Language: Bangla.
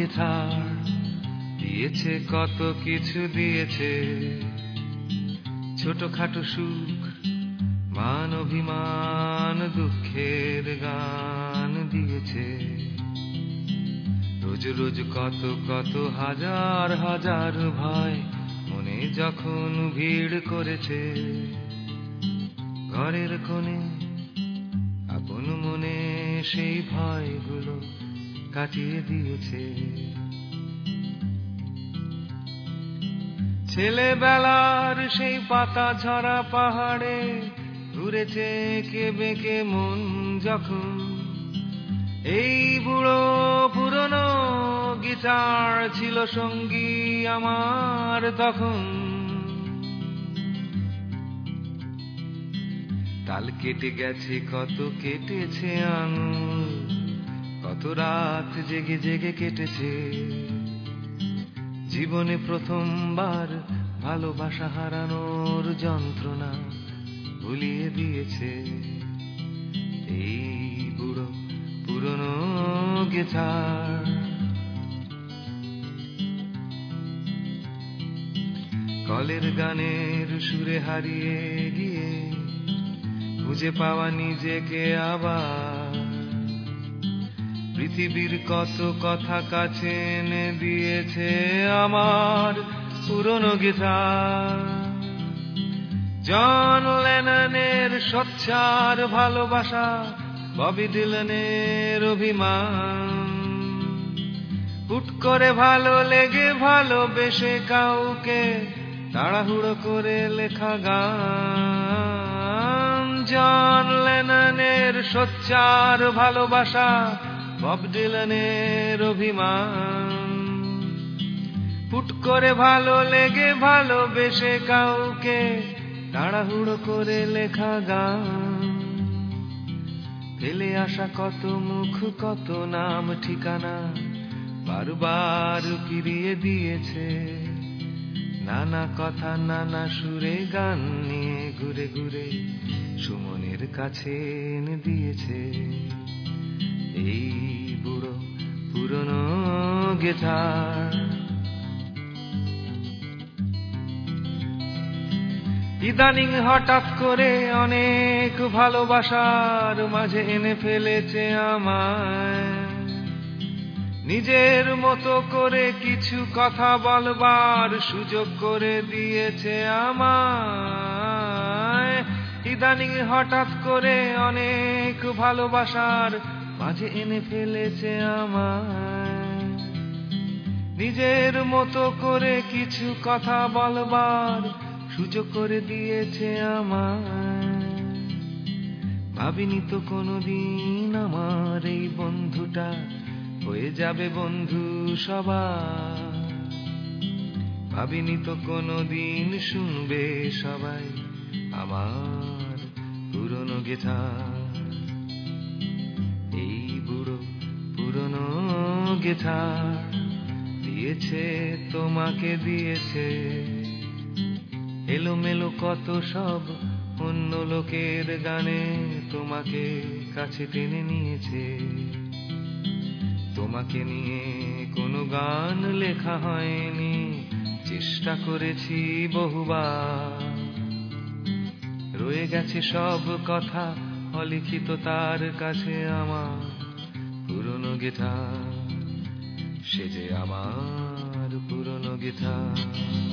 গিটার দিয়েছে, কত কিছু দিয়েছে, ছোটখাটো সুখ, মান অভিমান, দুঃখের গান দিয়েছে। রোজ রোজ কত কত হাজার হাজার ভয় মনে যখন ভিড় করেছে, ঘরের কোণে আপন মনে সেই ভয়গুলো কাটিয়ে দিয়েছে। ছেলেবেলার সেই পাতা ঝরা পাহাড়ে ঘুরেছে কে বেঁকে মন যখন, এই বুড়ো পুরনো গিটার ছিল সঙ্গী আমার তখন। তাল কেটে গেছে কত, কেটেছে আঙুল, কত রাত জেগে জেগে কেটেছে, জীবনে প্রথমবার ভালোবাসা হারানোর যন্ত্রণা ভুলিয়ে দিয়েছে এই বুড়ো পুরনো গিটার। কলের গানের সুরে হারিয়ে গিয়ে খুঁজে পাওয়া নিজেকে আবার, পৃথিবীর কত কথা কাছে এনে দিয়েছে আমার পুরনো গিটার। জন লেননের সোচ্চার ভালোবাসা, ববি ডিলানের অভিমান, হুট করে ভালো লেগে ভালোবেসে কাউকে তাড়াহুড়ো করে লেখা গান। জন লেননের সোচ্চার ভালোবাসা, বব ডিলানের অভিমান, হুট করে ভালো লেগে ভালোবেসে কাউকে তাড়াহুড়ো করে লেখা গান। ফেলে আসা কত মুখ, কত নাম ঠিকানা বারবার ফিরিয়ে দিয়েছে, নানা কথা নানা সুরে গান নিয়ে ঘুরে ঘুরে সুমনের কাছে এনে দিয়েছে এই বুড়ো পুরনো গিটার। ইদানিং হঠাৎ করে অনেক ভালোবাসার মাঝে এনে ফেলেছে আমায়, নিজের মতো করে কিছু কথা বলবার সুযোগ করে দিয়েছে আমায়। ইদানিং হঠাৎ করে অনেক ভালোবাসার মাঝে এনে ফেলেছে আমায়, নিজের মতো করে কিছু কথা বলবার সুযোগ করে দিয়েছে আমায়। ভাবিনি তো কোনোদিন আমার এই বন্ধুটা হয়ে যাবে বন্ধু সবার, ভাবিনি তো কোনোদিন শুনবে সবাই আমার পুরনো গিটার। এই বুড়ো পুরনো গিটার দিয়েছে, তোমাকে দিয়েছে, এলোমেলো কত সব অন্য লোকের গানে তোমাকে কাছে টেনে নিয়েছে। তোমাকে নিয়ে কোনো গান লেখা হয়নি, চেষ্টা করেছি বহুবার, রয়ে গেছে সব কথা অলিখিত তার কাছে আমার পুরনো গিটার, সে যে আমার পুরনো গিটার।